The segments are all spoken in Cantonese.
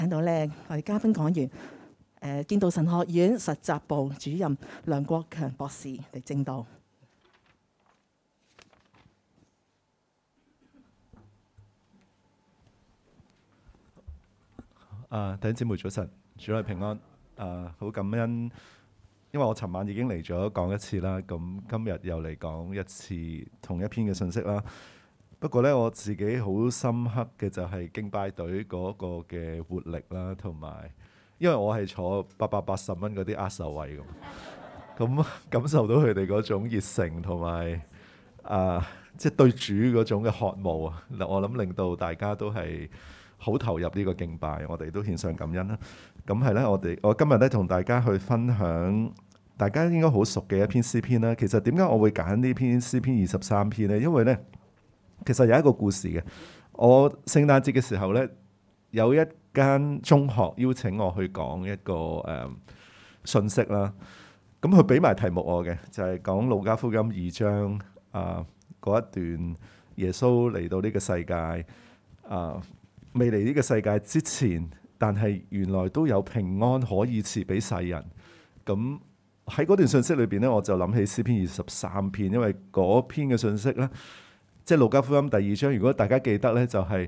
請到咧我哋嘉賓講員，建道神學院實習部主任梁國強博士嚟證道。 弟兄姊妹早晨，主內平安。好感恩，因為我尋晚已經嚟咗講一次啦，咁今日又嚟講一次同一篇嘅信息啦。不過呢，我自己好深刻嘅就係敬拜隊嗰個嘅活力啦，同埋因為我係坐880蚊嗰啲握手位咁感受到佢哋嗰種熱誠同埋即係對主嗰種嘅渴慕啊！我諗令到大家都係好投入呢個敬拜，我哋都獻上感恩啦。咁係咧，我今日咧同大家去分享，大家應該好熟嘅一篇詩篇啦。其實點解我會揀呢篇詩篇23篇呢？因為呢，其實有一個故事嘅。我聖誕節嘅時候呢，有一間中學邀請我去講一個信息啦。咁佢俾埋題目我嘅，就係講路加福音2章嗰一段，耶穌嚟到呢個世界未嚟呢個世界之前，但係原來都有平安可以賜俾世人。咁喺嗰段信息裏邊呢，我就諗起詩篇23篇，因為嗰篇嘅信息呢，即係路加福音第2章。如果大家記得呢，就係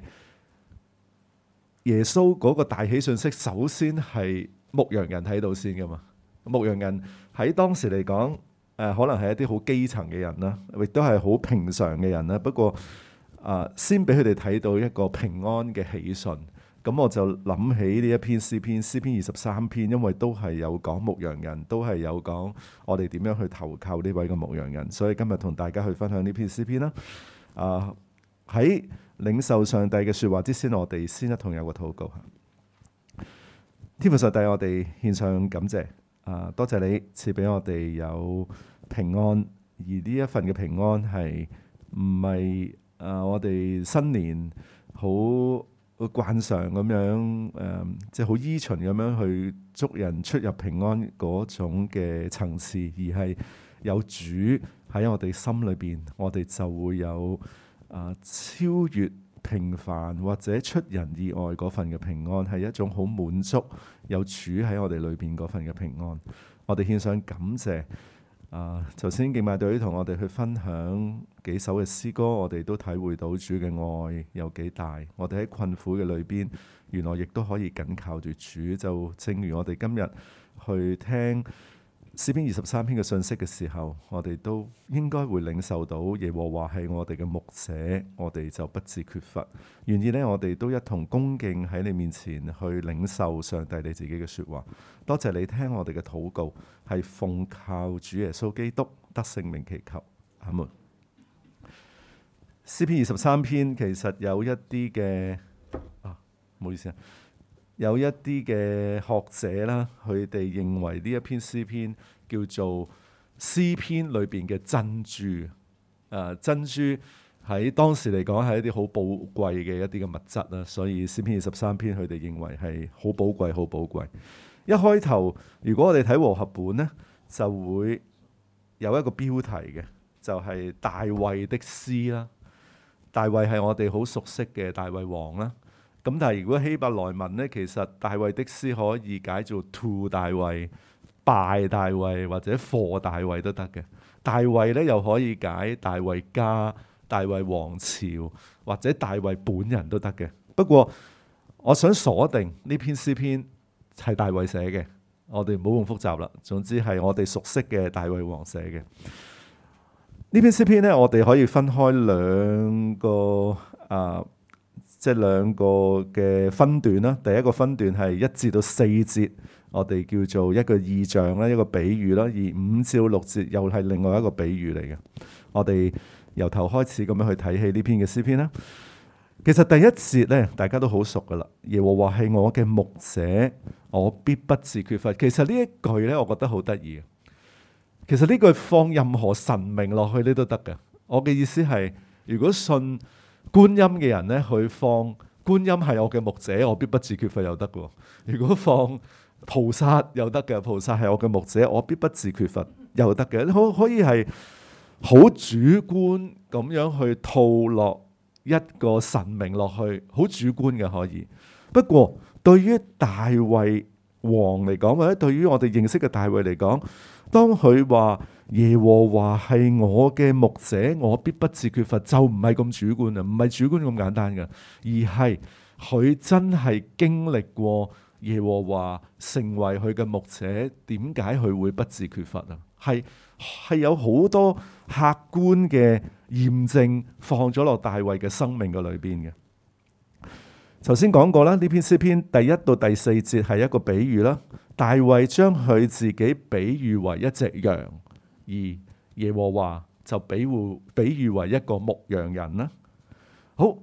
耶穌嗰個大喜信息，首先係牧羊人睇到先噶嘛。牧羊人喺當時嚟講，可能係一啲好基層嘅人啦，亦都係好平常嘅人啦。不過先俾佢哋睇到一個平安嘅喜訊，咁我就諗起呢一篇詩篇23篇，因為都係有講牧羊人，都係有講我哋點樣去投靠呢位嘅牧羊人，所以今日同大家去分享呢篇詩篇啦。喺領受上帝嘅說話之前，我哋先一同有個禱告。天父上帝，我哋獻上感謝，多謝你賜俾我哋有平安，而呢一份嘅平安係唔係我哋新年好慣常咁樣即係好依循咁樣去祝人出入平安嗰種嘅層次，而係有主喺我哋心裏邊，我哋就會有超越平凡或者出人意外嗰份嘅平安，係一種好滿足有主喺我哋裏邊嗰份嘅平安。我哋獻上感謝。頭先敬拜隊同我哋去分享幾首嘅詩歌，我哋都體會到主嘅愛有幾大。我哋喺困苦嘅裏邊，原來亦都可以緊靠住主。就正如我哋今日去聽詩篇23篇嘅信息嘅時候，我哋都應該會領受到耶和華係我哋嘅牧者，我哋就不致缺乏。願意呢，我哋都一同恭敬喺你面前去領受上帝你自己嘅說話。多謝你聽我哋嘅禱告，係奉靠主耶穌基督得聖名祈求，阿門。詩篇23篇其實有一啲嘅唔好意思啊，有一啲嘅學者啦，佢哋認為呢一篇詩篇叫做詩篇裏邊嘅珍珠。珍珠喺當時嚟講係一啲好寶貴嘅一啲嘅物質啦，所以詩篇23篇佢哋認為係好寶貴，好寶貴。一開頭，如果我哋睇和合本呢，就會有一個標題嘅，就係大衛的詩啦。大衛係我哋好熟悉嘅大衛王啦。咁但係如果希伯來文呢，其實大衛的詩可以解做 to 大衛、by 大衛或者 for 大衛都得嘅。大衛呢又可以解大衛家、大衛王朝或者大衛本人都得嘅。不過我想鎖定呢篇詩篇係大衛寫嘅，我哋唔好咁複雜啦。總之係我哋熟悉嘅大衛王寫嘅。呢篇詩篇呢，我哋可以分開兩個即係兩個嘅分段啦。第一個分段係1至到4節，我哋叫做一個意象啦，一個比喻啦。而5至6節又係另外一個比喻嚟嘅。我哋由頭開始咁樣去睇起呢篇嘅詩篇啦。其實第一節咧，大家都好熟噶啦。耶和華係我嘅牧者，我必不致缺乏。其實呢一句咧，我覺得好得意。其實呢句放任何神明落去呢都得嘅。我嘅意思係，如果信觀音嘅人咧，佢放觀音係我嘅牧者，我必不致缺乏又得嘅。如果放菩薩又得嘅，菩薩係我嘅牧者，我必不致缺乏又得嘅。可以係好主觀咁樣去套落一個神明落去，好主觀嘅可以。 不過對於大衛王嚟講，或者對於我哋認識嘅大衛嚟講，當佢話耶和華係我嘅牧者，我必不致缺乏，就唔係咁主觀啊，唔係主觀咁簡單嘅，而係佢真係經歷過耶和華成為佢嘅牧者，點解佢會不致缺乏啊？係有好多客觀嘅驗證放咗落大衛嘅生命嘅裏邊嘅。頭先講過啦，呢篇詩篇第1到第4節係一個比喻啦。大衛將佢自己比喻為一隻羊，而耶和華就比喻為一個牧羊人啦。好，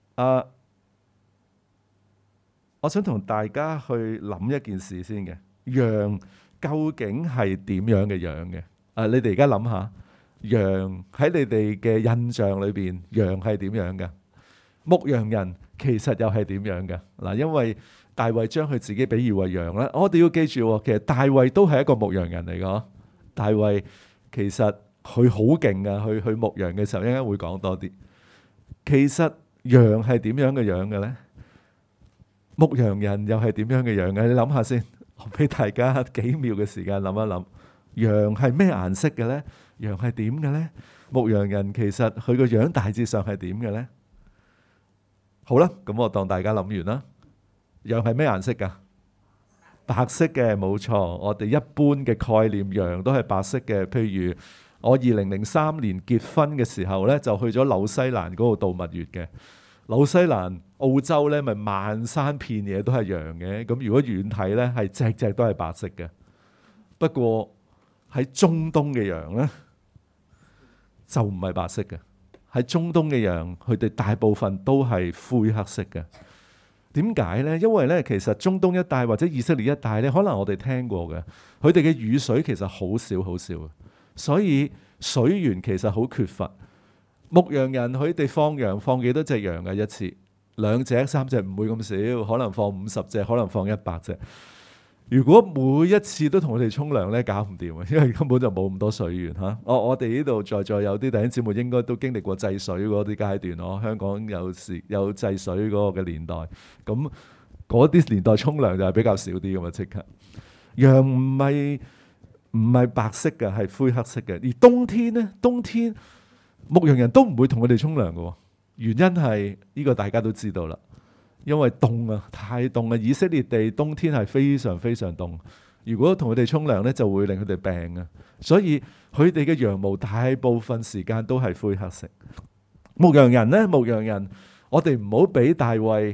我想同大家去諗一件事先嘅，羊究竟係點樣嘅樣嘅？你哋而家諗下，羊喺你哋嘅印象裏邊，羊係點樣嘅？牧羊人其實又係點樣嘅？嗱，因為大衛將佢自己比喻為羊啦，我哋要記住，其實大衛都係一個牧羊人嚟嘅。大衛其實佢好勁㗎，去牧羊嘅時候，一陣間會講多啲。其實羊係點樣嘅樣嘅咧？牧羊人又係點樣嘅樣嘅？你諗下先，我俾大家幾秒嘅時間諗一諗。羊係咩顏色嘅咧？羊係點嘅咧？牧羊人其實佢個樣大致上係點嘅咧？好啦，咁我當大家諗完啦。羊係咩顏色噶？白色嘅，冇錯。我哋一般嘅概念，羊都係白色嘅。譬如我2003年結婚嘅時候咧，就去咗紐西蘭嗰度度蜜月嘅。紐西蘭、澳洲咧，咪漫山遍野都係羊嘅。咁如果遠睇咧，係隻隻都係白色嘅。不過喺中東嘅羊咧，就唔係白色嘅。喺中東嘅羊，佢哋大部分都係灰黑色嘅。點解呢？因為咧，其實中東一帶或者以色列一帶咧，可能我哋聽過嘅，佢哋嘅雨水其實好少好少，所以水源其實好缺乏。牧羊人佢哋放羊放幾多隻羊嘅一次？2隻、3隻唔會咁少，可能放50隻，可能放100隻。如果每一次都同佢哋沖涼咧，搞唔掂啊！因為根本就冇咁多水源嚇。我哋呢度在座有啲弟兄姊妹應該都經歷過制水嗰啲階段咯。香港有制水嗰個嘅年代，咁嗰啲年代沖涼就係比較少啲咁啊！即刻羊唔係白色嘅，係灰黑色嘅。而冬天咧，冬天牧羊人都唔會同佢哋沖涼嘅，原因係呢個大家都知道啦。因為凍啊，太凍啊！以色列地冬天係非常非常凍，如果同佢哋沖涼咧，就會令佢哋病啊。所以佢哋嘅羊毛大部分時間都係灰黑色。牧羊人咧，牧羊人，我哋唔好俾大衛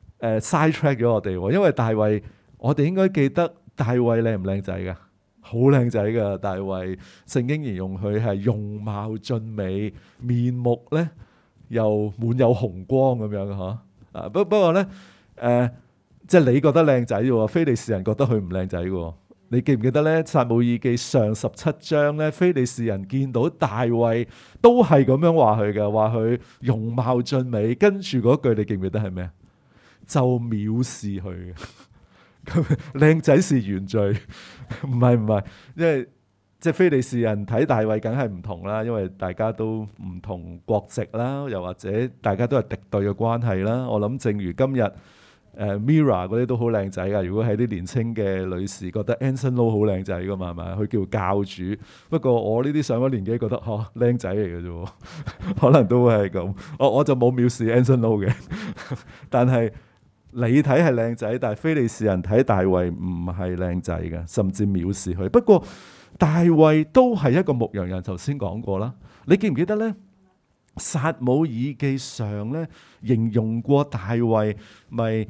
side track 咗我哋，因為大衛，我哋應該記得大衛靚唔靚仔噶？好靚仔噶！大衛聖經形容佢係容貌俊美，面目咧又滿有紅光咁樣嘅嗬。不過咧，即係你覺得靚仔喎，非利士人覺得佢唔靚仔喎。你記唔記得咧？撒母耳記上17章咧，非利士人見到大衛都係咁樣話佢嘅，話佢容貌俊美。跟住嗰句你記唔記得係咩？就藐視佢嘅。咁靚仔是原罪，唔係，因為即係非利士人睇大衛梗係唔同啦，因為大家都唔同國籍啦，又或者大家都係敵對嘅關係啦。我諗正如今日Mira 嗰啲都好靚仔噶。如果係啲年青嘅女士覺得 Anson Lo 好靚仔噶嘛，係咪？佢叫教主。不過我呢啲上咗年紀覺得靚仔嚟嘅啫，可能都會係咁。我就冇藐視 Anson Lo 嘅，但係你睇係靚仔，但係非利士人睇大衛唔係靚仔嘅，甚至藐視佢。不過大衛都係一個牧羊人，頭先講過啦。你記唔記得咧？撒母耳記上咧形容過大衛，咪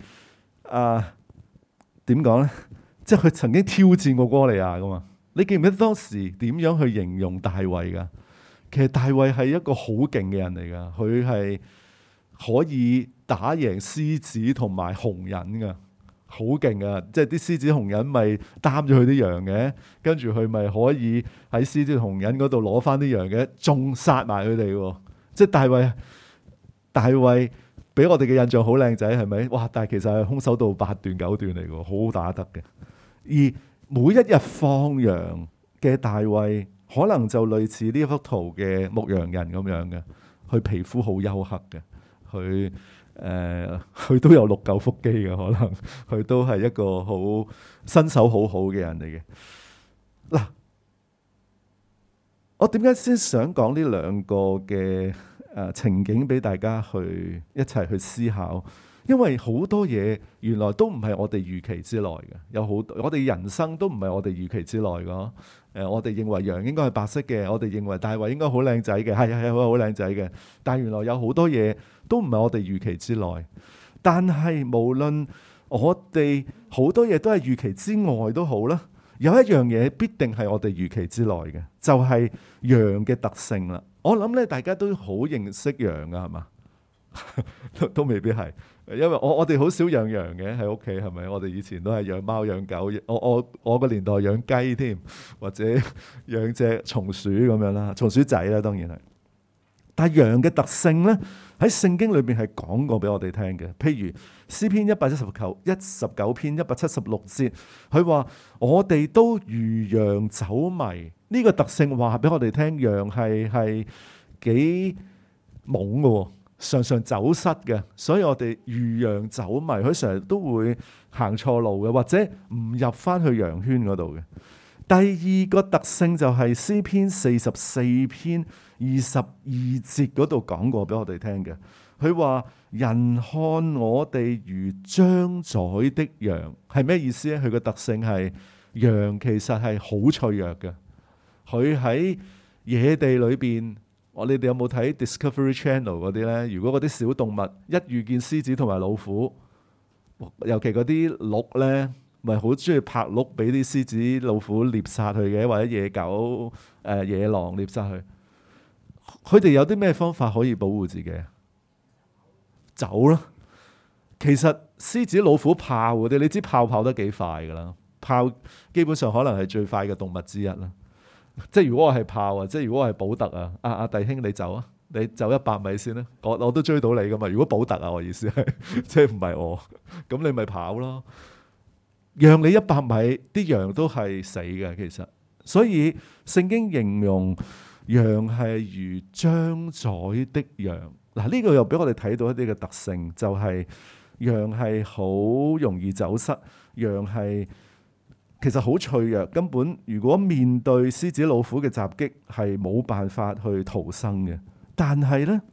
點講咧？即係佢曾經挑戰過哥利亞噶嘛？你記唔記得當時點樣去形容大衛噶？其實大衛係一個好勁嘅人嚟噶，佢係可以打贏獅子同埋紅人噶。好勁啊！即係啲獅子紅人咪擔咗佢啲羊嘅，跟住佢咪可以喺獅子紅人嗰度攞翻啲羊嘅，仲殺埋佢哋喎。即係大衛俾我哋嘅印象好靚仔，係咪？哇！但係其實係空手道8段9段嚟嘅，好打得嘅。而每一日放羊嘅大衛，可能就類似呢一幅圖嘅牧羊人咁樣嘅，佢皮膚好黝黑嘅，佢佢都有6嚿腹肌嘅，可能佢都係一個好身手好好嘅人嚟嘅。嗱，我點解先想講呢兩個嘅情景俾大家去一齊去思考？因為好多嘢原來都唔係我哋預期之內嘅，有好多我哋人生都唔係我哋預期之內嘅。我哋認為羊應該係白色嘅，我哋認為大衛應該好靚仔嘅，係好靚仔嘅。但原來有好多嘢都唔係我哋預期之內。但係無論我哋好多嘢都係預期之外都好啦，有一樣嘢必定係我哋預期之內嘅，就係羊嘅特性啦。我諗咧，大家都好認識羊噶，係嘛？都未必係，因為我哋好少養羊嘅喺屋企，係咪？我哋以前都係養貓養狗，我個年代養雞添，或者養隻松鼠咁樣啦，松鼠仔啦，當然係。但係羊嘅特性咧，喺聖經裏邊係講過俾我哋聽嘅。譬如詩篇119篇176節，佢話我哋都如羊走迷，呢個特性話俾我哋聽，羊係幾懵嘅，常常走失嘅，所以我哋如羊走迷，佢成日都會行錯路嘅，或者唔入翻去羊圈嗰度嘅。第二個特性就係詩篇44篇22節嗰度講過俾我哋聽嘅，佢話人看我哋如將宰的羊，係咩意思咧？佢個特性係羊其實係好脆弱嘅，佢喺野地裏邊。你哋有冇睇 Discovery Channel 嗰啲呢？如果嗰啲小動物一遇見獅子同埋老虎，尤其嗰啲鹿呢，咪好中意拍鹿俾啲獅子老虎獵殺佢嘅，或者野狗、野狼獵殺佢。佢哋有啲咩方法可以保護自己？走咯。其實獅子老虎豹嗰啲，你知豹跑得幾快噶啦？豹基本上可能係最快嘅動物之一啦。即係如果我係豹啊，即係如果我係保特啊，弟兄你走啊，你走100米先啦，我都追到你噶嘛。如果保特啊，我意思係即係唔係我，咁你咪跑咯。讓你100米，啲羊都係死嘅其實。所以聖經形容羊係如將宰的羊。嗱，呢個又俾我哋睇到一啲嘅特性，就係羊係好容易走失，羊係其實好脆弱，根本如果面對獅子老虎嘅襲擊係冇辦法去逃生嘅。但係呢，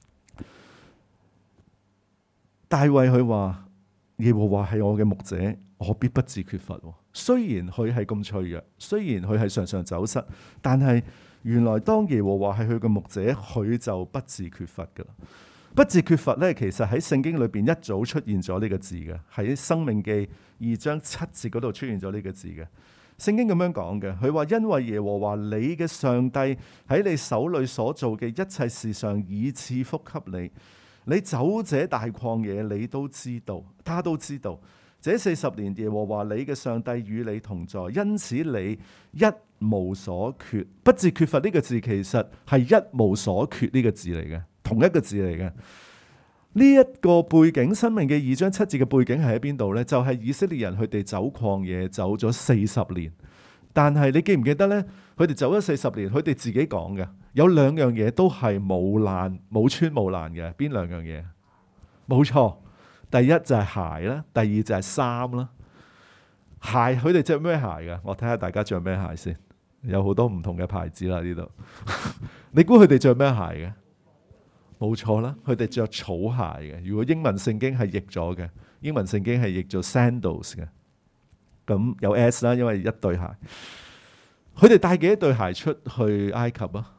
大衛佢話耶和華係我嘅牧者，我必不致缺乏。雖然佢係咁脆弱，雖然佢係常常走失，但係原來當耶和華係佢嘅牧者，佢就不致缺乏噶啦。不致缺乏咧，其實喺聖經裏邊一早出現咗呢個字嘅，喺申命記2章7節嗰度出現咗呢個字嘅。聖經咁樣講嘅，佢話因為耶和華你嘅上帝喺你手裏所做嘅一切事上已賜福給你，你走這大曠野，你都知道，他都知道。這40年耶和華你嘅上帝與你同在，因此你一無所缺。不致缺乏呢個字其實係一無所缺呢個字嚟嘅。同一個字嚟嘅，呢一個背景，申命記2章7節嘅背景係喺邊度呢？就係以色列人佢哋走曠野走咗40年，但係你記唔記得呢？佢哋走咗40年，佢哋自己講嘅有2樣嘢都係冇爛冇穿冇爛嘅，邊2樣嘢？冇錯，第一就係鞋啦，第二就係衫啦。鞋佢哋着咩鞋㗎？我睇下大家着咩鞋先，有好多唔同嘅牌子啦呢度。你估佢哋着咩鞋嘅？冇錯啦，佢哋着草鞋嘅。如果英文聖經係譯咗嘅，英文聖經係譯做 sandals 嘅。咁有 S 啦，因為一對鞋。佢哋帶幾多對鞋出去埃及啊？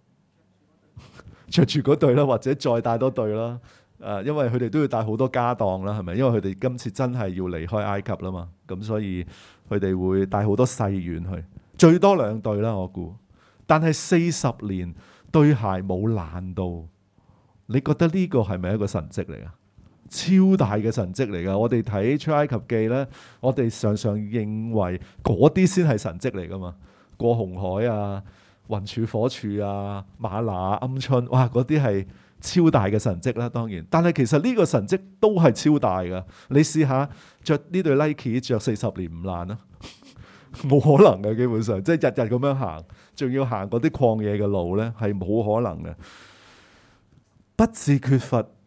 着住嗰對啦，或者再帶多對啦。因為佢哋都要帶好多家當啦，係咪？因為佢哋今次真係要離開埃及啦嘛，咁所以佢哋會帶好多細軟去，最多2對啦，我估。但係40年對鞋冇爛到。你覺得呢個係咪一個神蹟嚟啊？超大嘅神蹟嚟噶！我哋睇出埃及記呢，我哋常常認為嗰啲先係神蹟嚟噶嘛。過紅海啊，雲柱火柱啊，嗎哪鵪鶉，哇！嗰啲係超大嘅神蹟啦，當然。但係其實呢個神蹟都係超大噶。你試下着呢對 Nike 着40年唔爛啊？冇可能嘅，基本上即係日日咁樣行，仲要行嗰啲曠野嘅路呢，係冇可能嘅。不致缺乏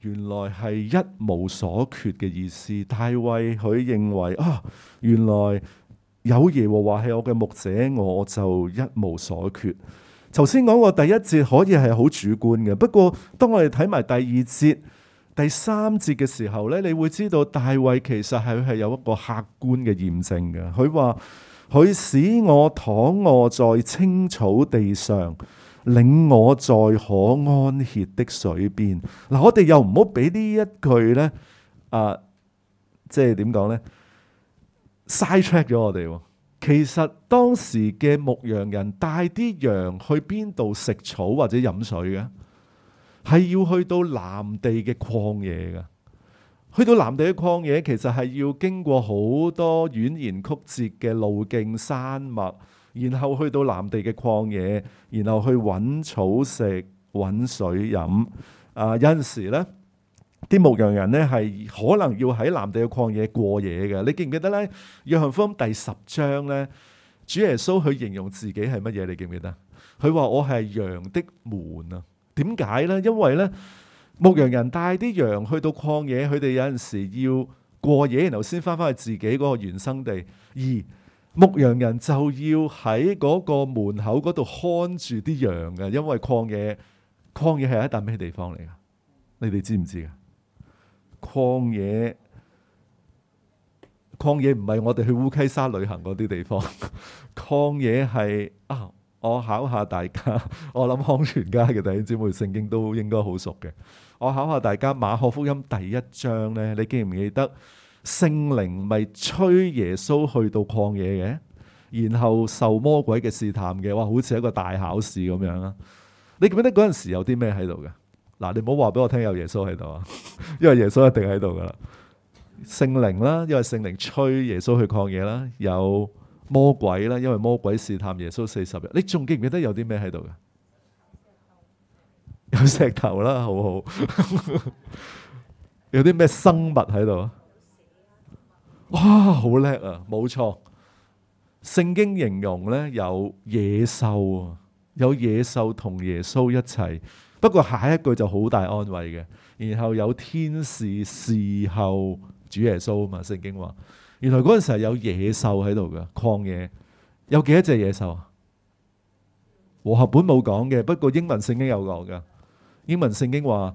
原來係一無所缺嘅意思。大衛佢認為原來有耶和華係我嘅牧者，我就一無所缺。頭先講過第一節可以係好主觀嘅，不過當我哋睇埋第二節、第三節嘅時候咧，你會知道大衛其實係有一個客觀嘅驗證嘅。佢話佢使我躺臥在青草地上，領我在可安歇的水邊。嗱，我哋又唔好俾呢一句咧，即係點講咧？side-track 咗我哋。其實當時嘅牧羊人帶啲羊去邊度食草或者飲水嘅，係要去到南地嘅曠野嘅。去到南地嘅曠野，其實係要經過好多蜿蜒曲折嘅路徑、山脈，然後去到南地嘅曠野，然後去揾草食、揾水飲。有陣時咧，啲牧羊人咧係可能要喺南地嘅曠野過夜嘅。你記唔記得咧？約翰福音第10章咧，主耶穌去形容自己係乜嘢？你記唔記得？佢話我係羊的門啊。點解咧？因為咧，牧羊人帶啲羊去到曠野，佢哋有陣時要過夜，然後先翻返去自己嗰個原生地。而牧羊人就要喺嗰個門口嗰度看住啲羊嘅，因為曠野係一笪咩地方嚟噶？你哋知唔知噶？曠野唔係我哋去烏溪沙旅行嗰啲地方，曠野係我考下大家，我諗康全家嘅弟兄姊妹聖經都應該好熟嘅。我考下大家，馬可福音第1章咧，你記唔記得聖靈咪催耶穌去到曠野嘅，然後受魔鬼嘅試探嘅？哇，好似一個大考試咁樣啊！你記唔記得嗰陣時有啲咩喺度嘅？嗱，你唔好話俾我聽有耶穌喺度啊，因為耶穌一定喺度噶啦。聖靈啦，因為聖靈催耶穌去曠野啦，有魔鬼啦，因為魔鬼試探耶穌40日。你仲記唔記得有啲咩喺度嘅？有石頭啦，好好。有啲咩生物喺度啊？哇，好叻啊！冇錯，聖經形容咧有野獸啊，有野獸同耶穌一齊。不過下一句就好大安慰嘅，然後有天使侍候主耶穌啊嘛。聖經話原來嗰陣時係有野獸喺度嘅曠野，有幾多隻野獸啊？和合本冇講嘅，不過英文聖經有講嘅。英文聖經話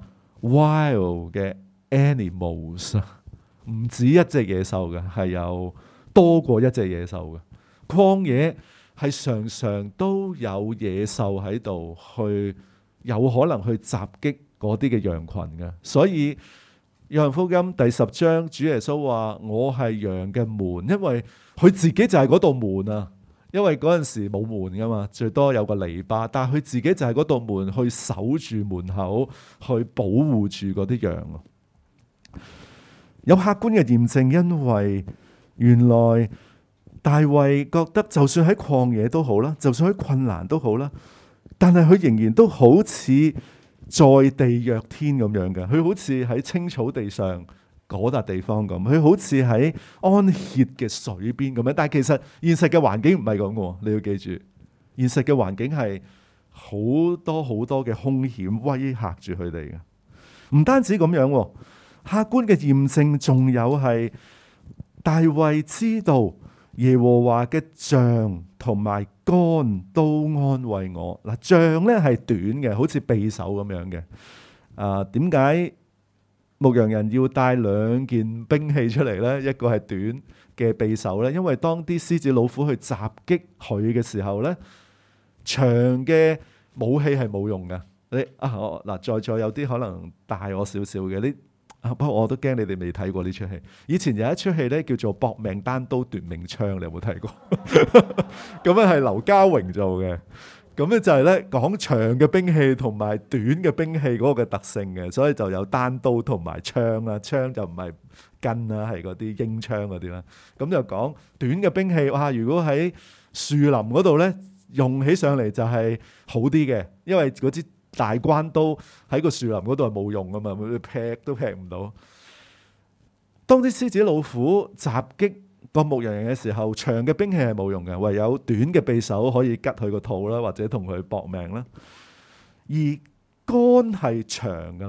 wild 嘅 animals， 唔止一隻野獸嘅，係有多過一隻野獸嘅。曠野係常常都有野獸喺度去。有可能去襲擊嗰啲嘅羊群嘅，所以約翰福音第10章，主耶穌話我係羊嘅門，因為佢自己就係嗰道門啊。因為嗰陣時冇門噶嘛，最多有個籬笆，但係佢自己就係嗰道門，去守住門口，去保護住嗰啲羊。有客觀嘅驗證，因為原來大衛覺得就算喺曠野都好啦，就算喺困難都好啦。但係佢仍然都好似在地若天咁樣嘅，佢好似喺青草地上嗰笪地方咁，佢好似喺安歇嘅水邊咁樣。但係其實現實嘅環境唔係咁嘅，你要記住，現實嘅環境係好多好多嘅兇險威嚇住佢哋嘅。唔單止咁樣，客觀嘅驗證仲有係大衛知道耶和華嘅杖同埋竿都安慰我。嗱，杖咧係短嘅，好似匕首咁樣嘅。點解牧羊人要帶2件兵器出嚟咧？一個係短嘅匕首咧，因為當啲獅子老虎去襲擊佢嘅時候咧，長嘅武器係冇用嘅。在座有啲可能大我少少嘅，不過我都驚你哋未睇過呢出戲。以前有一出戲咧叫做《搏命單刀奪命槍》，你有冇睇過？咁樣係劉家榮做嘅。咁咧就係咧講長嘅兵器同埋短嘅兵器嗰個嘅特性嘅，所以就有單刀同埋槍啦。槍就唔係根啦，係嗰啲鷹槍嗰啲啦。咁就講短嘅兵器，哇！如果喺樹林嗰度咧用起上嚟就係好啲嘅，因為嗰支大關刀喺個樹林嗰度係冇用噶嘛，劈都劈唔到。當啲獅子老虎襲擊個牧羊人嘅時候，長嘅兵器係冇用嘅，唯有短嘅匕首可以拮佢個肚啦，或者同佢搏命啦。而竿係長噶啦，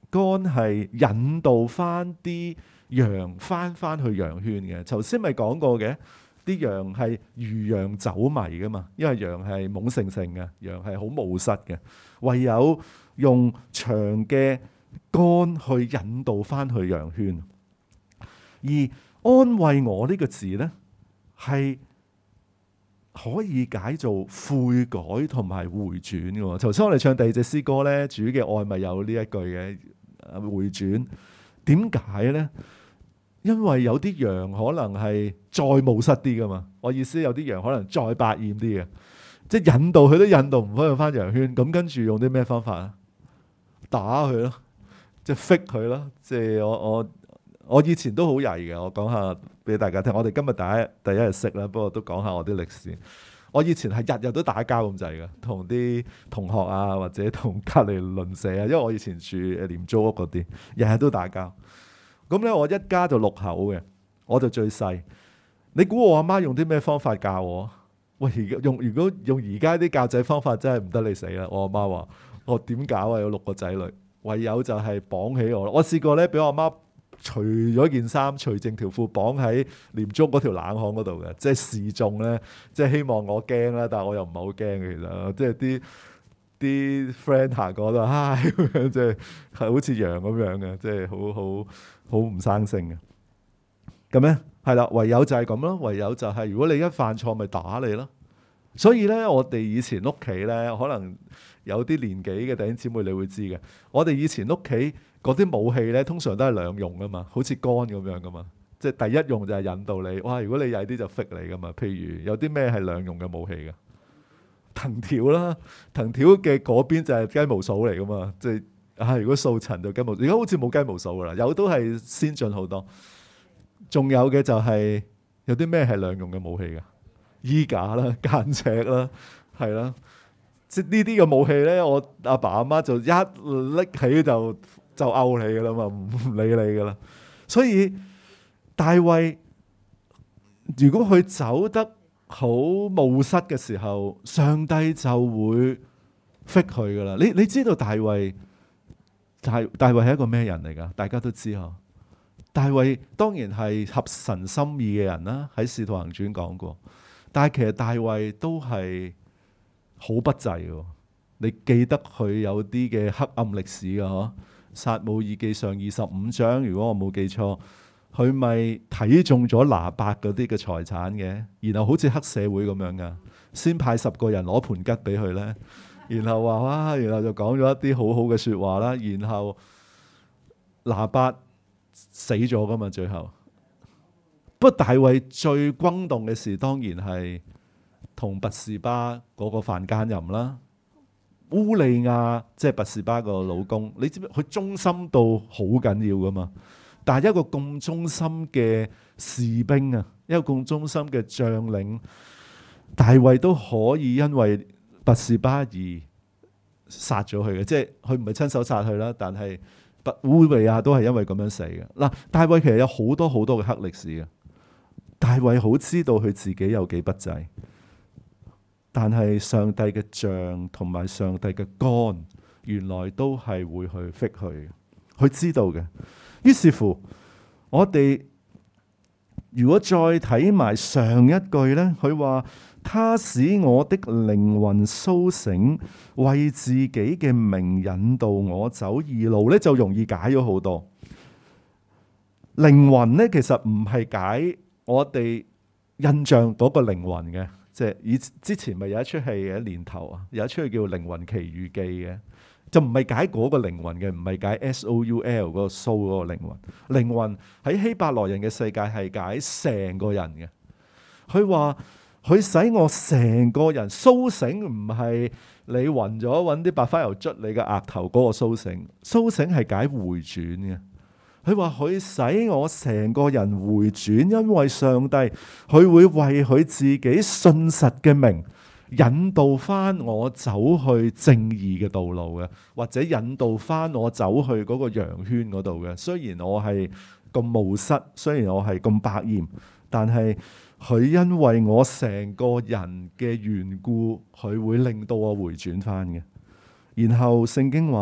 竿係引導翻啲羊翻去羊圈嘅。頭先咪講過嘅，啲羊係如羊走迷噶嘛，因為羊係懵盛盛嘅，羊係好冒失嘅，唯有用長嘅竿去引導翻去羊圈。而安慰我呢個字呢，係可以解做悔改同埋回轉嘅。頭先我哋唱第二隻詩歌呢，主嘅愛咪有呢一句嘅回轉。點解呢？因為有啲羊可能係再冒失啲噶嘛。我意思有啲羊可能再百厭啲嘅，即係引導佢都引導唔翻羊圈。咁跟住用啲咩方法啊？打佢咯，即係 fit 佢咯。即係我以前都好曳嘅，我講下俾大家聽。我哋今日第一日識啦，不過都講下我啲歷史。我以前係日日都打交咁滯嘅，同啲同學啊，或者同隔離鄰舍啊。因為我以前住廉租屋嗰啲，日日都打交。咁咧，我一家就6口嘅，我就最細。你估我阿媽用啲咩方法教我？喂，如果用而家啲教仔方法，真係唔得你死啦！我阿媽話：我點搞啊？有6個仔女，唯有就係綁起我。我試過咧，俾我阿媽除咗件衫，除剩條褲，綁喺廉租嗰條冷巷嗰度嘅，即係示眾咧，即係希望我驚啦。但係我又唔係好驚嘅，其實即係啲 friend 行過都嗨咁樣，即係好似羊咁樣嘅，即係好唔生性嘅。咁咧係啦，唯有就係咁咯，唯有就係如果你一犯錯，咪打你咯。所以咧，我哋以前屋企咧，可能有啲年紀嘅弟兄姊妹你會知嘅，我哋以前屋企嗰啲武器咧，通常都係兩用噶嘛，好似竿咁樣噶嘛。即係第一用就係引導你，哇！如果你曳啲就 fit 你噶嘛。譬如有啲咩係兩用嘅武器嘅？藤條啦，藤條嘅嗰邊就係雞毛掃嚟噶嘛。即係如果掃塵就雞毛，而家好似冇雞毛掃噶啦，有都係先進好多。仲有嘅就係有啲咩係兩用嘅武器㗎？衣架啦、間尺啦，係啦。即係呢啲嘅武器咧，我阿爸阿媽就一拎起就勾你噶啦嘛，唔理你噶啦。所以大衛如果佢走得好冒失嘅時候，上帝就會 fit 佢噶啦。你知道大衛係一個咩人嚟噶？大家都知嗬。大衛當然係合神心意嘅人啦，喺《使徒行傳》講過。但係其實大衛都係好不濟嘅。你記得佢有啲嘅黑暗歷史嘅嗬？撒母耳記上25章，如果我冇記錯，佢咪睇中咗拿八嗰啲嘅財產嘅，然後好似黑社會咁樣噶，先派10個人攞盤吉俾佢咧，然後話哇，然後就講咗一啲好好嘅説話啦，然後拿八死咗噶嘛，最後。不過大衛最轟動嘅事，當然係同拔示巴嗰個犯奸淫啦。烏利亞即係拔示巴個老公，你知唔知佢忠心到好緊要噶嘛？但係一個咁忠心嘅士兵啊，一個咁忠心嘅將領，大衛都可以因為拔示巴而殺咗佢嘅，即係佢唔係親手殺佢啦，但係烏利亞都係因為咁樣死嘅。嗱，大衛其實有好多好多嘅黑歷史嘅。大衛好知道佢自己有幾不濟，但係上帝嘅杖同埋上帝嘅竿，原來都係會去 fit 佢，佢知道嘅。於是乎，我哋如果再睇埋上一句呢，佢話他使我的靈魂甦醒，為自己嘅名引導我走義路呢，就容易解咗好多。靈魂呢，其實唔係解我哋印象嗰個靈魂嘅，即係之前咪有一出戲嘅年頭啊，有一出戲叫《靈魂奇遇記》嘅，就唔係解嗰個靈魂嘅，唔係解 soul 嗰個 soul 嗰個靈魂。靈魂喺希伯來人嘅世界係解成個人嘅。佢話佢使我成個人甦醒，唔係你暈咗揾啲白花油捽你嘅額頭嗰個甦醒，甦醒係解回轉嘅。佢話佢使我成個人回轉，因為上帝佢會為佢自己信實嘅名引導翻我走去正義嘅道路嘅，或者引導翻我走去嗰個羊圈嗰度嘅。雖然我係咁冒失，雖然我係咁百厭，但係佢因為我成個人嘅緣故，佢會令到我回轉翻嘅。然後聖經話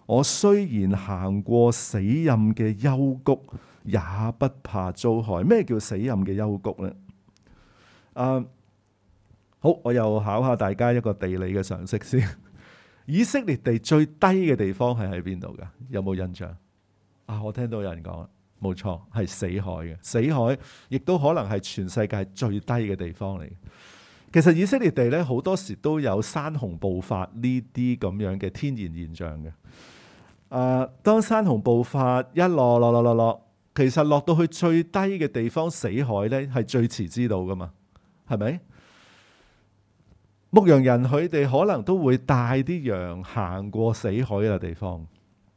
我雖然行過死蔭嘅幽谷，也不怕遭害。咩叫死蔭嘅幽谷呢？好，我又考下大家一個地理嘅常識先。以色列地最低嘅地方係喺邊度㗎？有冇印象？我聽到有人講啦，冇錯，係死海嘅。死海亦都可能係全世界最低嘅地方嚟。其實以色列地咧好多時都有山洪暴發呢啲咁樣嘅天然現象嘅。當山洪暴發一落，其實落到去最低嘅地方，死海咧係最遲知道噶嘛，係咪？牧羊人佢哋可能都會帶啲羊行過死海嘅地方，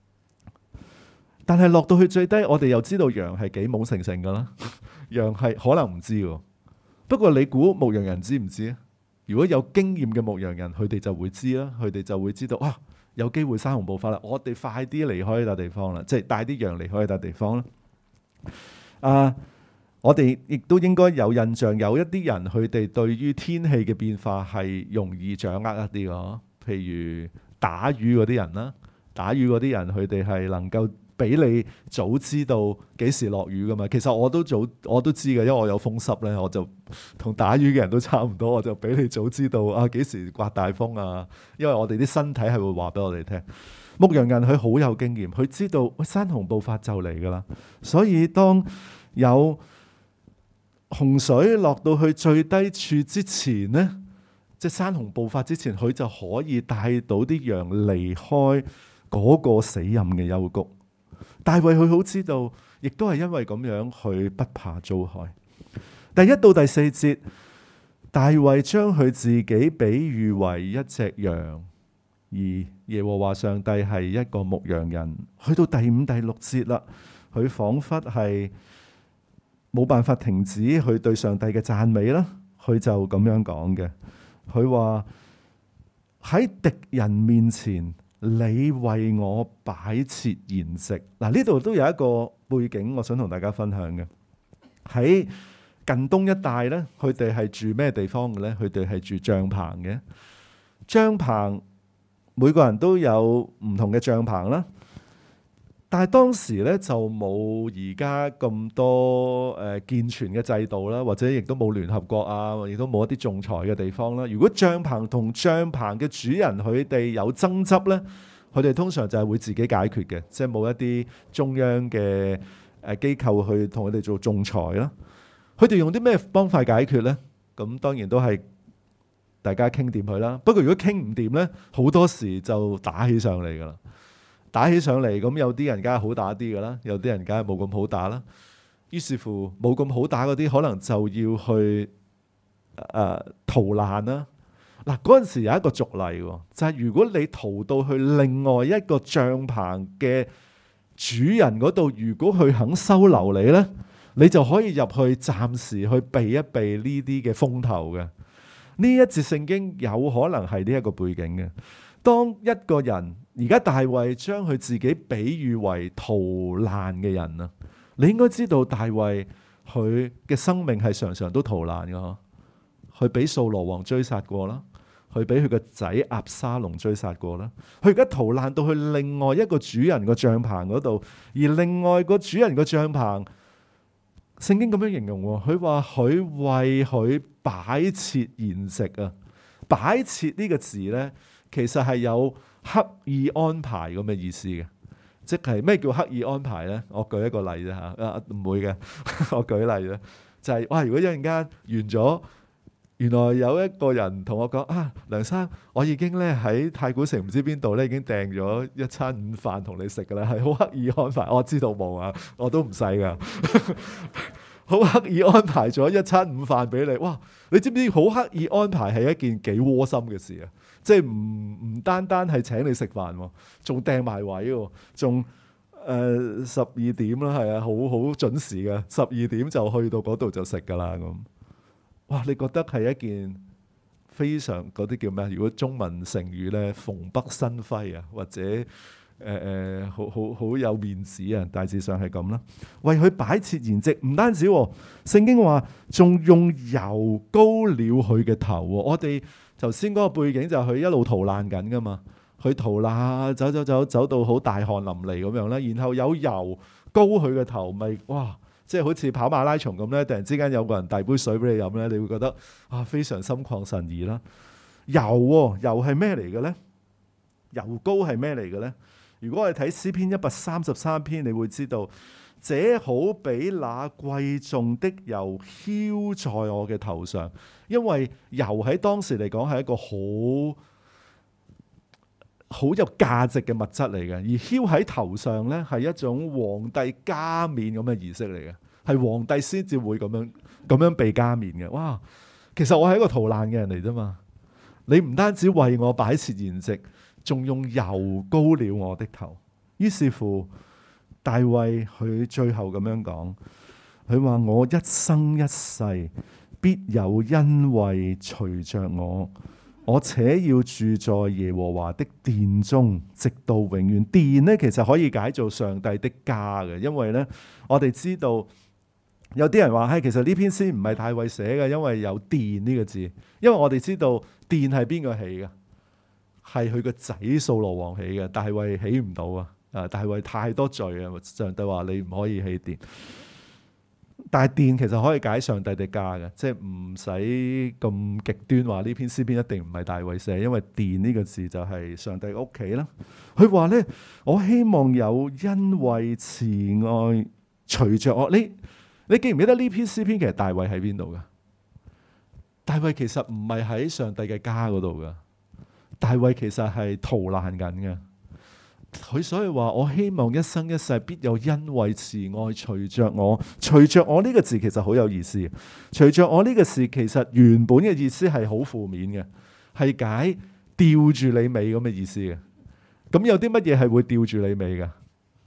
但係落到去最低，我哋又知道羊係幾懵成成噶啦，羊係可能唔知喎。不過你估牧羊人知唔知啊？如果有經驗嘅牧羊人，佢哋就會知啦，佢哋就會知道有機會山洪暴發啦，我哋快啲離開呢笪地方啦，即係帶啲羊離開呢笪地方啦。我哋亦都應該有印象，有一啲人佢哋對於天氣嘅變化係容易掌握一啲嘅，譬如打魚嗰啲人啦，打魚嗰啲人佢哋係能夠比你早知道幾時落雨噶嘛。其實我都知嘅，因為我有風濕咧，我就同打魚嘅人都差唔多，我就比你早知道幾時刮大風啊。因為我哋啲身體係會話俾我哋聽。牧羊人佢好有經驗，佢知道山洪暴發就嚟噶啦，所以當有洪水落到去最低處之前呢，即係山洪暴發之前，佢就可以帶到啲羊離開嗰個死蔭嘅幽谷。大衛佢好知道，亦都係因為咁樣，佢不怕遭害。第1到第4節，大衛將佢自己比喻為一隻羊，而耶和華上帝係一個牧羊人。去到第5、第6節啦，佢仿佛係冇辦法停止佢對上帝嘅讚美啦。佢就咁樣講嘅，佢話喺敵人面前，你為我擺設筵席。嗱，呢度都有一個背景，我想同大家分享嘅。喺近東一帶咧，佢哋係住咩地方嘅咧？佢哋係住帳篷嘅。帳篷每個人都有唔同嘅帳篷啦，但係當時咧就冇而家咁多健全嘅制度啦，或者亦都冇聯合國啊，亦都冇一啲仲裁嘅地方啦。如果帳篷同帳篷嘅主人佢哋有爭執咧，佢哋通常就係會自己解決嘅，即係冇一啲中央嘅機構去同佢哋做仲裁啦。佢哋用啲咩方法解決咧？咁當然都係大家傾掂佢啦。不過如果傾唔掂咧，好多時就打起上嚟噶啦。打起上嚟，咁有啲人梗係好打啲噶啦，有啲人梗係冇咁好打啦。於是乎冇咁好打嗰啲，可能就要去逃難啦。嗱，嗰陣時有一個俗例，就係如果你逃到去另外一個帳篷嘅主人嗰度，如果佢肯收留你咧，你就可以入去暫時去避一避呢啲嘅風頭嘅。呢一節聖經有可能係呢一個背景嘅。當一個人而家大衛將佢自己比喻為逃難嘅人啊，你應該知道大衛佢嘅生命係常常都逃難嘅。佢俾掃羅王追殺過啦，佢俾佢個仔押沙龍追殺過啦。佢而家逃難到去另外一個主人個帳篷嗰度，而另外個主人個帳篷，聖經咁樣形容，佢話佢為佢擺設筵席啊。擺設呢個字呢，其實係有刻意安排咁嘅意思嘅，即係咩叫刻意安排呢？我舉一個例啫嚇，唔會嘅，我舉例啫，就係哇！如果一陣間完咗，原來有一個人同我講梁生，我已經咧喺太古城唔知邊度咧已經訂咗一餐午飯同你食噶啦，係好刻意安排。我知道冇啊，我都唔使噶。好刻意安排咗一餐午飯俾你，哇！你知唔知好刻意安排係一件幾窩心嘅事啊？即係唔單單係請你食飯，仲訂埋位喎，仲12點啦，係啊，好準時嘅，12點就去到嗰度就食噶啦咁。哇！你覺得係一件非常嗰啲叫咩？如果中文成語咧，蓬蓽生輝啊，或者好有面子啊，大致上係咁啦。為佢擺設筵席，唔單止，聖經話仲用油膏了佢嘅頭。我哋頭先嗰個背景就係佢一路逃難緊噶嘛， 去逃難，走到好大汗淋漓咁樣咧，然後有油膏佢嘅頭，咪哇！即係好似跑馬拉松咁咧，突然之間有個人遞杯水俾你飲咧，你會覺得非常心曠神怡啦。油喎，油係咩嚟嘅咧？油膏係咩嚟嘅咧？如果我哋睇詩篇133篇，你會知道，這好比那貴重的油澆在我嘅頭上，因為油喺當時嚟講係一個好有價值嘅物質嚟嘅，而澆喺頭上咧係一種皇帝加冕咁嘅儀式嚟嘅，係皇帝先至會咁樣被加冕嘅。哇！其實我係一個逃難嘅人嚟啫嘛，你唔單止為我擺設筵席，仲用油膏了我的頭。於是乎，大衛佢最後咁樣講，佢話我一生一世必有恩惠隨着我且要住在耶和華的殿中，直到永遠。殿呢，其實可以解做上帝的家嘅，因為呢，我哋知道有啲人話，其實呢篇詩唔係大衛寫嘅，因為有殿呢個字。因為我哋知道殿係邊個起嘅？係佢個仔掃羅王起嘅，大衛起唔到啊！大衛太多罪啊！上帝話你唔可以起殿。但係殿其實可以解上帝的家嘅，即係唔使咁極端話呢篇詩篇一定唔係大衛寫，因為殿呢個字就係上帝屋企啦。佢話咧，我希望有恩惠慈愛隨着我。你記唔記得呢篇詩篇其實大衛喺邊度噶？大衛其實唔係喺上帝嘅家嗰度噶，大衛其實係逃難緊嘅。佢所以話我希望一生一世必有恩惠慈愛隨着我。隨着我呢個字其實好有意思。隨着我呢個字其實原本嘅意思係好負面嘅，係解吊住你尾咁嘅意思嘅。咁有啲乜嘢係會吊住你尾噶？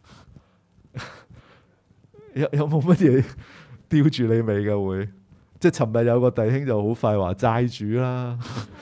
有冇乜嘢吊住你尾嘅會？即係尋日有個弟兄就好快話債主啦，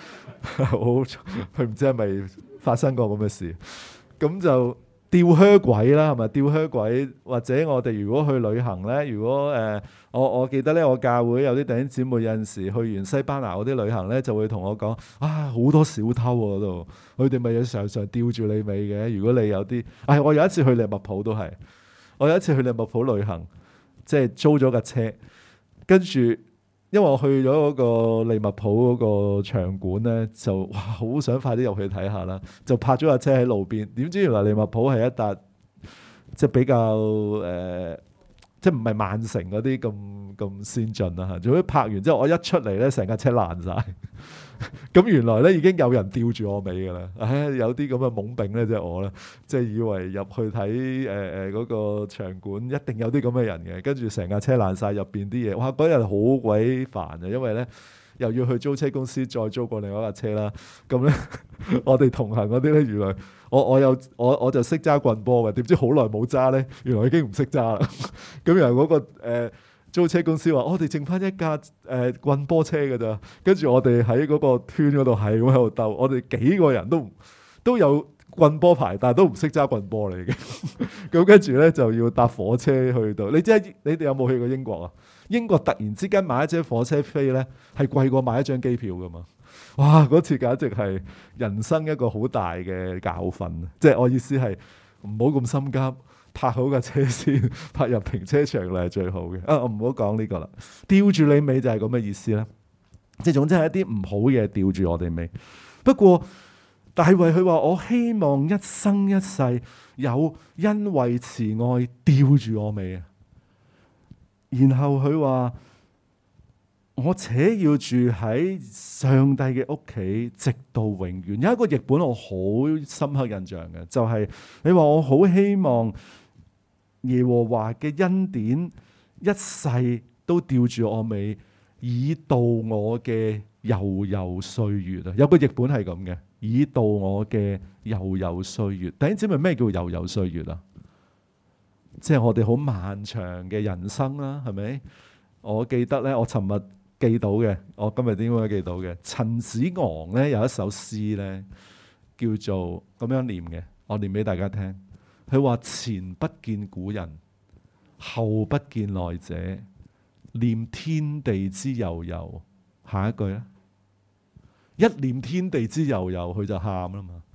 佢唔知係咪發生過咁嘅事。咁就吊靴鬼啦，係咪？吊靴鬼，或者我哋如果去旅行咧，如果我記得咧，我教會有啲弟兄姊妹有陣時去完西班牙嗰啲旅行咧，就會同我講好多小偷嗰度，佢哋咪常常吊住你尾嘅。如果你有啲，我有一次去利物浦都係，我有一次去利物浦旅行，即係租咗架車，跟住。因為我去咗嗰個利物浦嗰個場館咧，就好想快啲入去睇下啦，就泊咗架車喺路邊。點知原來利物浦係一笪即係比較即係唔係曼城嗰啲咁先進啦嚇。總之泊完之後，我一出嚟咧，成架車爛晒。咁原來咧已經有人吊住我尾㗎啦。有啲咁嘅懵丙咧，即係我啦，即係以為入去睇嗰個場館一定有啲咁嘅人嘅，跟住成架車爛晒，入邊啲嘢，哇！嗰日好鬼煩啊，因為咧又要去租車公司再租過另外一架車啦。咁咧我哋同行嗰啲咧，原來我就識揸棍波嘅，點知好耐冇揸咧，原來已經唔識揸啦。咁原來嗰個租車公司話：我哋剩翻一架棍波車㗎咋，跟住我哋喺嗰個圈嗰度係咁喺度鬥，我哋幾個人都有棍波牌，但係都唔識揸棍波嚟嘅。咁跟住咧就要搭火車去到。你哋有冇去過英國啊？英國突然之間買一張火車飛咧，係貴過買一張機票㗎嘛？哇！嗰次簡直係人生一個好大嘅教訓。即係我意思係唔好咁心急。泊好架車先，泊入停車場嚟係最好嘅。我唔好講呢個啦，吊住你尾就係咁嘅意思啦。即係總之係一啲唔好嘢吊住我哋尾。不過大衛佢話：我希望一生一世有恩惠慈愛吊住我尾啊。然後佢話：我且要住喺上帝嘅屋企，直到永遠。有一個譯本我好深刻印象嘅，就係你話我好希望耶和華嘅恩典一世都吊住我尾，以度我嘅悠悠歲月啊！有個譯本係咁嘅，以度我嘅悠悠歲月。弟兄姊妹，咩叫悠悠歲月啊？即係我哋好漫長嘅人生啦，係咪？我記得咧，我尋日記到嘅，我今日點解記到嘅？陳子昂咧有一首詩咧，叫做咁樣念嘅，我念俾大家聽。佢話：前不見古人，後不見來者，念天地之悠悠。下一句咧，一念天地之悠悠，佢就喊啦嘛。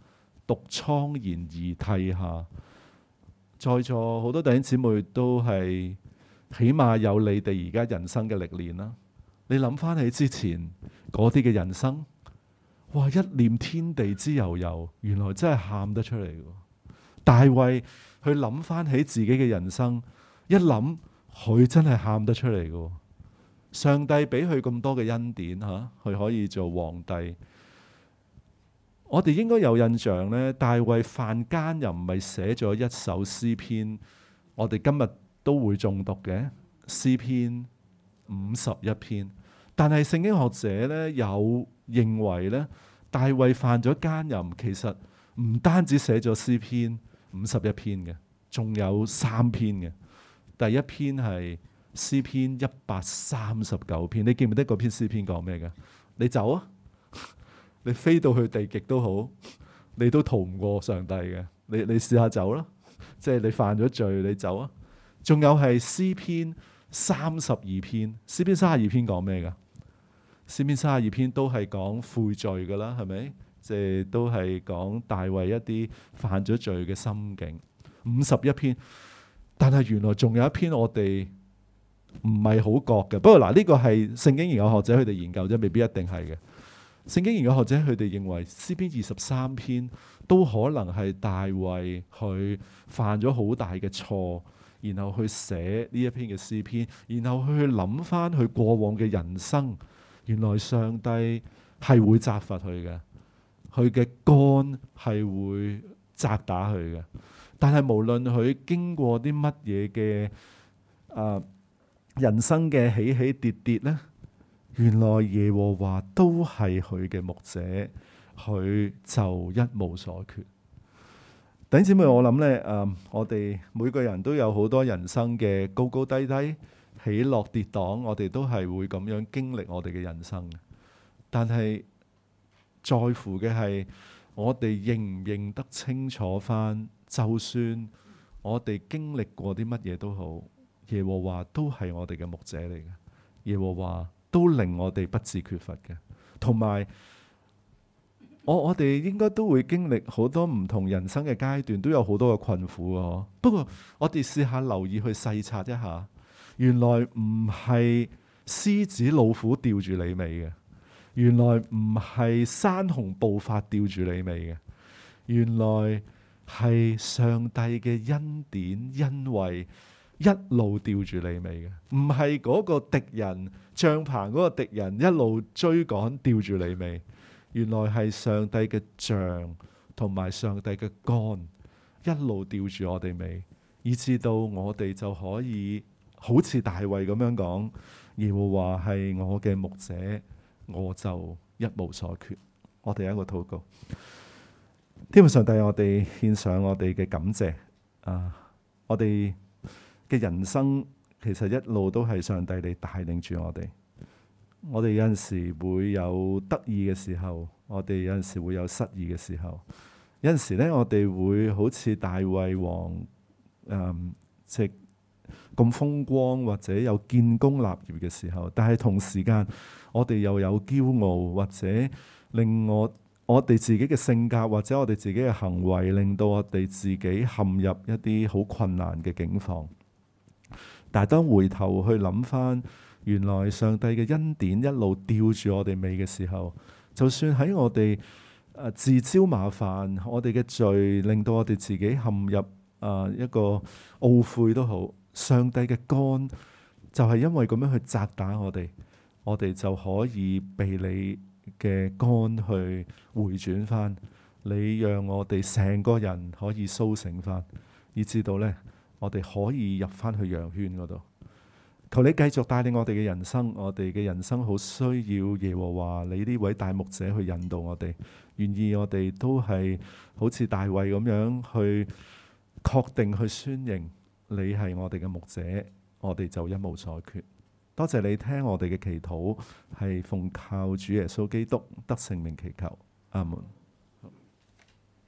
獨愴然而涕下。在座好多弟兄姊妹都係起碼有你哋而家人生嘅歷練啦。你諗翻起之前嗰啲嘅人生，哇！一念天地之悠悠，原來真係喊得出嚟嘅。大衛去諗翻起自己嘅人生，一諗佢真係喊得出嚟嘅。上帝俾佢咁多嘅恩典嚇，佢可以做皇帝。我哋應該有印象呢，大衛犯奸淫咪寫咗一首詩篇，我哋今日都會誦讀嘅詩篇51篇。但係聖經學者呢，有認為呢，大衛犯咗奸淫，其實唔單止寫咗詩篇51篇嘅，仲有3篇嘅。第一篇係詩篇139篇，你記唔記得嗰篇詩篇講咩嘅？你走啊！你飛到去地極都好，你都逃唔過上帝嘅。你試下走啦，即係你犯咗罪，你走啊！仲有係詩篇32篇，詩篇32篇講咩噶？詩篇32篇都係講悔罪噶啦，係咪？即係都係講大衛一啲犯咗罪嘅心境。51篇，但係原來仲有一篇我哋唔係好覺嘅。不過嗱，呢個係聖經研究學者佢哋研究啫，未必一定係嘅。聖經研究學者佢哋認為詩篇23篇都可能係大衛佢犯咗好大嘅錯，然後去寫呢一篇嘅詩篇，然後去諗翻佢過往嘅人生，原來上帝係會責罰佢嘅，佢嘅竿係會責打佢嘅。但係無論佢經過啲乜嘢嘅人生嘅起起跌跌呢，原來耶和華都係佢嘅牧者，佢就一無所缺。弟兄姊妹，我諗呢，我哋每個人都有好多人生嘅高高低低、起落跌宕，我哋都係會咁樣經歷我哋嘅人生。但係在乎嘅係我哋認唔認得清楚翻，就算我哋經歷過啲乜嘢都好，耶和華都係我哋嘅牧者嚟嘅，耶和華都令我哋不致缺乏嘅。同埋我哋應該都會經歷好多唔同人生嘅階段，都有好多嘅困苦啊。不過我哋試下留意去細察一下，原來唔係獅子老虎吊住你尾嘅，原來唔係山洪暴發吊住你尾嘅，原來係上帝嘅恩典恩惠一路吊住你尾嘅，唔係嗰個敵人帳棚嗰個敵人一路追趕吊住你尾，原來係上帝嘅杖同埋上帝嘅竿一路吊住我哋尾，以至到我哋就可以好似大衛咁樣講，耶和華係我嘅牧者，我就一無所缺。我哋有一個禱告。天父上帝，我哋獻上我哋嘅感謝。我哋嘅人生其實一路都係上帝你帶領住我哋。我哋有陣時會有得意嘅時候，我哋有陣時會有失意嘅時候。有陣時咧，我哋會好似大衛王即咁風光，或者有建功立業嘅時候。但係同時間，我哋又有驕傲，或者令我哋自己嘅性格，或者我哋自己嘅行為，令到我哋自己陷入一啲好困難嘅境況。但係當回頭去諗翻，原來上帝嘅恩典一路吊住我哋尾嘅時候，就算喺我哋自招麻煩，我哋嘅罪令到我哋自己陷入一個懊悔都好，上帝嘅竿就係因為咁樣去責打我哋，我哋就可以被你嘅竿去回轉翻，你讓我哋成個人可以甦醒翻，以至到呢，我哋可以入翻去羊圈嗰度。求你繼續帶領我哋嘅人生，我哋嘅人生好需要耶和華你呢位大牧者去引導我哋，願意我哋都係好似大衛咁樣去確定去宣認你係我哋嘅牧者，我哋就一無所缺。多謝你聽我哋嘅祈禱，係奉靠主耶穌基督得聖名祈求，阿門。